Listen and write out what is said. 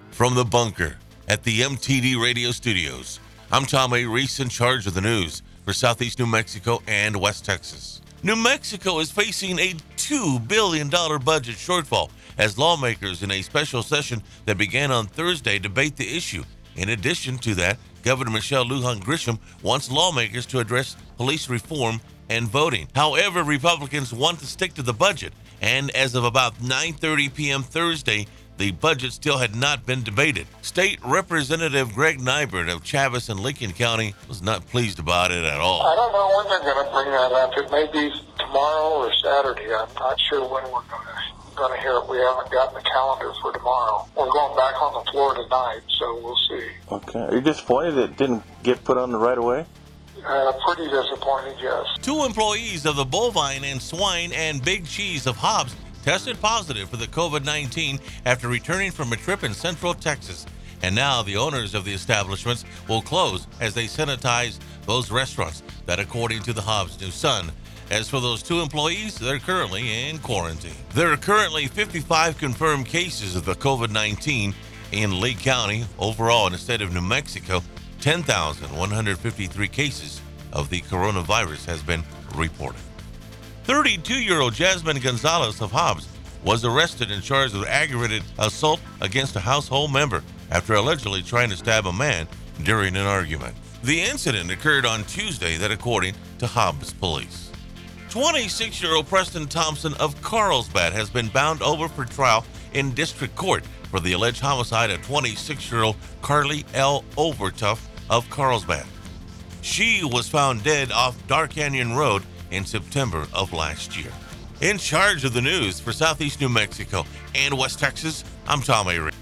From the bunker at the MTD Radio Studios, I'm Tom A. Reese, in charge of the news for Southeast New Mexico and West Texas. New Mexico is facing a $2 billion budget shortfall as lawmakers in a special session that began on Thursday debate the issue. In addition to that, Governor Michelle Lujan Grisham wants lawmakers to address police reform and voting. However, Republicans want to stick to the budget, and as of about 9:30 p.m. Thursday, the budget still had not been debated. State Representative Greg Nybert of Chaves and Lincoln County was not pleased about it at all. I don't know when they're going to bring that up. It may be tomorrow or Saturday. I'm not sure when we're going to hear it. We haven't gotten the calendar for tomorrow. We're going back on the floor tonight, so we'll see. Okay. Are you disappointed it didn't get put on the right away? Pretty disappointed, yes. 2 employees of the bovine and swine and big cheese of Hobbs tested positive for the COVID-19 after returning from a trip in Central Texas. And now the owners of the establishments will close as they sanitize those restaurants. That, according to the Hobbs News Sun. As for those 2 employees, they're currently in quarantine. There are currently 55 confirmed cases of the COVID-19 in Lee County. Overall, in the state of New Mexico, 10,153 cases of the coronavirus has been reported. 32-year-old Jasmine Gonzalez of Hobbs was arrested and charged with aggravated assault against a household member after allegedly trying to stab a man during an argument. The incident occurred on Tuesday, that according to Hobbs police. 26-year-old Preston Thompson of Carlsbad has been bound over for trial in district court for the alleged homicide of 26-year-old Carly L. Overtuff of Carlsbad. She was found dead off Dark Canyon Road in September of last year. In charge of the news for Southeast New Mexico and West Texas, I'm Tom A.